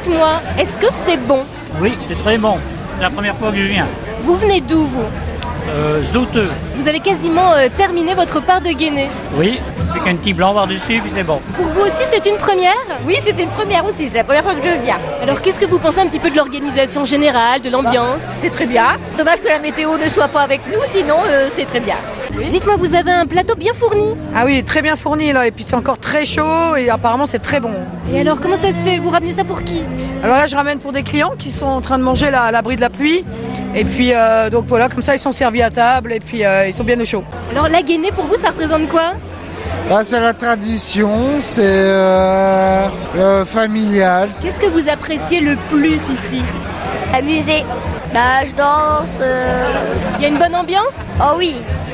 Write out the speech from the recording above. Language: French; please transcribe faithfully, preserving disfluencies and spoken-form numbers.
dites-moi, est-ce que c'est bon ? Oui, c'est très bon. C'est la première fois que je viens. Vous venez d'où, vous ? Euh, Zouteux. Vous avez quasiment euh, terminé votre part de Guéné. Oui, avec un petit blanc par-dessus, puis c'est bon. Pour vous aussi, c'est une première ? Oui, c'était une première aussi, c'est la première fois que je viens. Alors, qu'est-ce que vous pensez un petit peu de l'organisation générale, de l'ambiance ? C'est très bien. Dommage que la météo ne soit pas avec nous, sinon euh, c'est très bien. Oui. Dites-moi, vous avez un plateau bien fourni ? Ah oui, très bien fourni là, et puis c'est encore très chaud et apparemment c'est très bon. Et alors, comment ça se fait ? Vous ramenez ça pour qui ? Alors là, je ramène pour des clients qui sont en train de manger là, à l'abri de la pluie. Et puis euh, donc voilà, comme ça ils sont servis à table et puis euh, ils sont bien au chaud. Alors la Guinée pour vous ça représente quoi ? Bah, c'est la tradition, c'est euh, le familial. Qu'est-ce que vous appréciez le plus ici ? S'amuser. Bah je danse. Euh... Il y a une bonne ambiance ? Oh oui.